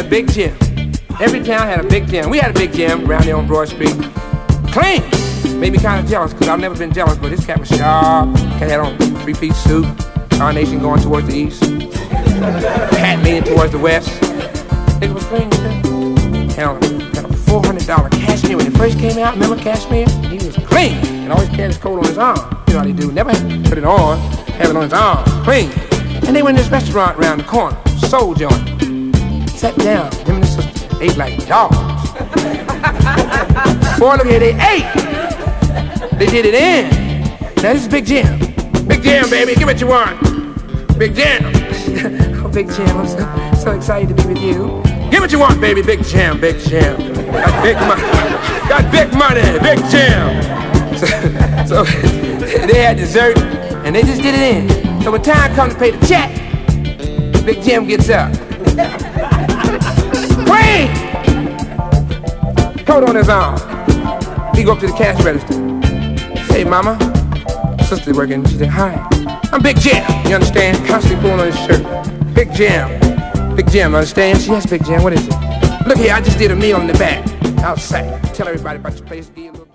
was Big Jim. Every town had a Big Jim. We had a Big Jim around there on Broad Street. Clean. Made me kind of jealous, because I've never been jealous, but this cat was sharp. Cat had on three-piece suit. Carnation going towards the east. Hat leaning towards the west. It was clean, man. Hell, got a $400 cashmere when it first came out. Remember cashmere? He was clean. And always carried his coat on his arm. You know how they do. Never put it on. Have it on his arm. Clean. And they went to this restaurant around the corner. Soul joint. Sat down. Him and his sister ate like dogs. Boy, look here, they ate. They did it in. Now this is Big Jim. Big Jim, baby, give it you want. Big Jim. Oh, Big Jim, I'm so excited to be with you. Give what you want, baby, Big Jim, Big Jim. Got big money. Got big money, Big Jim. So they had dessert, and they just did it in. So when time comes to pay the check, Big Jim gets up. Clean! Coat on his arm. He go up to the cash register. Say, mama, sister working. She said, hi, I'm Big Jim. You understand? Constantly pulling on his shirt. Big Jim. Big Jim, understand? She yes, Big Jim, what is it? Look here, I just did a meal in the back. Outside. Tell everybody about your place.